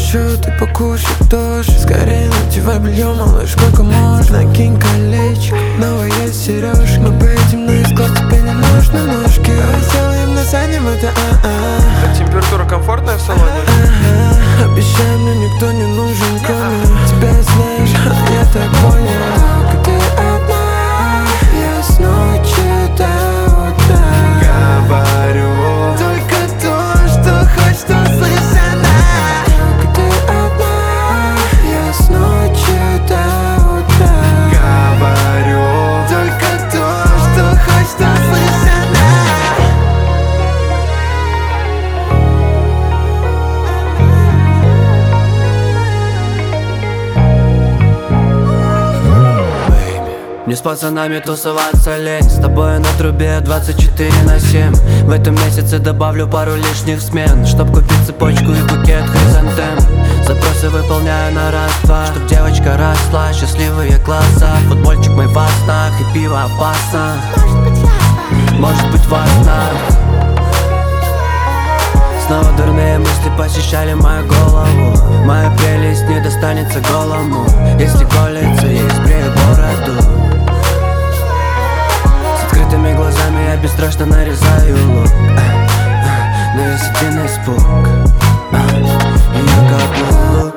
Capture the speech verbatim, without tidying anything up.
хочу, ты покушай тоже. Скорее надевай белье, малыш, сколько можно. Накинь колечко, новая сережка. Мы поедем на эскорт, тебе не нужны ножки. Давай сделаем, насадим это, а-а. А температура комфортная в салоне? А-а. Обещай, мне никто не нужен, кроме тебя, знаешь, я так понял. Только ты одна, я с ночи до утра говорю только то, что хочешь услышать она. Только ты одна, я с ночи до утра говорю только то, что хочешь услышать она. Мне с пацанами тусоваться лень. С тобой на трубе двадцать четыре на семь. В этом месяце добавлю пару лишних смен, чтоб купить цепочку и букет хризантем. Запросы выполняю на раз-два, чтоб девочка росла. Счастливые глаза, футбольчик мой во снах. И пиво опасно, может быть важно. Снова дурные мысли посещали мою голову. Моя прелесть не достанется голому. Если колется, я избрею бороду. С открытыми глазами я бесстрашно нарезаю лук. На весь один испуг. И я как лук.